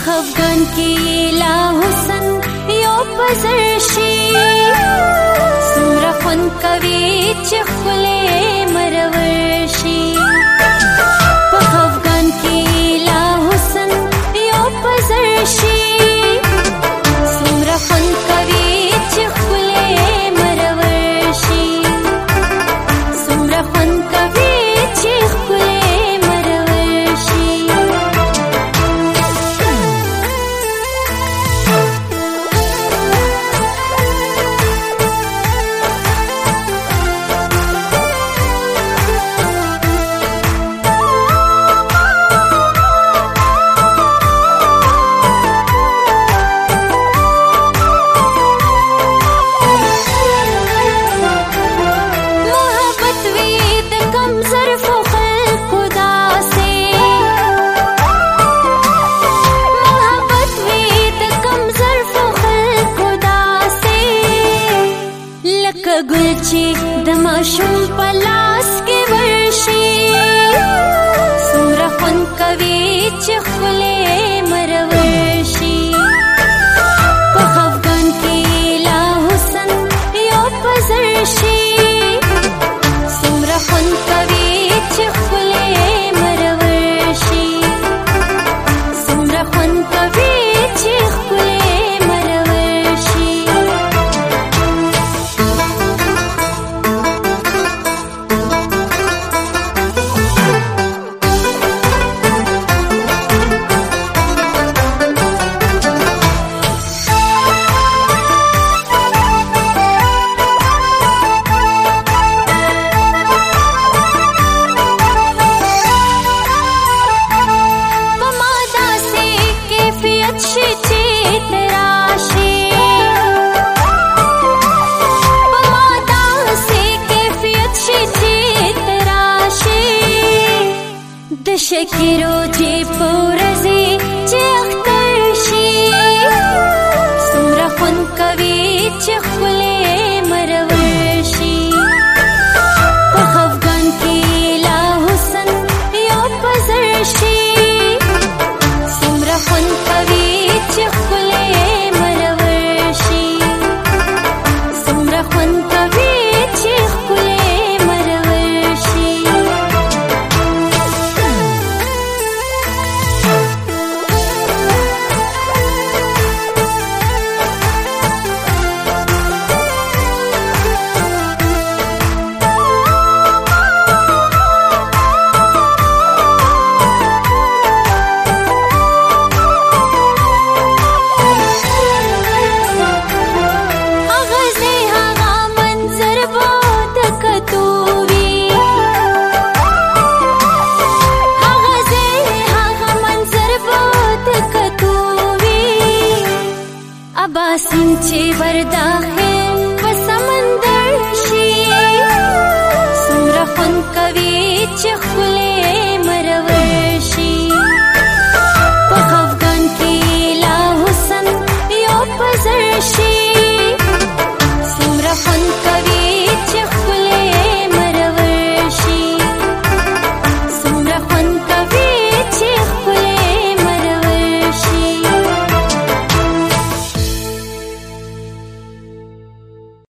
خفګان کې لا حسن یو پزر شي څومره خوند کوي چې ښکلی مرور شي په خفګان کې لا حسن یو پزر شي څومره خوند کوي چې ښکلی مرور شي څومره خوند کوي چې ښکلی مرور شي ګل چې د ماشوم په لاس کې ورشي څومره خوند کوي چې ښکلی مرور شي په خفګان کې لا حسن یو پزر شي څومره خوند کوي چې ښکلی مرور شي څومره خوند کوي چې ښکلی مرور شي شکیرو چې پورزي چې اختر شي څومره خوند کوي چې ښکلی مرور شي په خفګان کې لا حسن یو پزر شي څومره خوند کوي چې ښکلی مرور شي څومره خوند کوي چې ښکلی مرور شي باسم چې ور داخل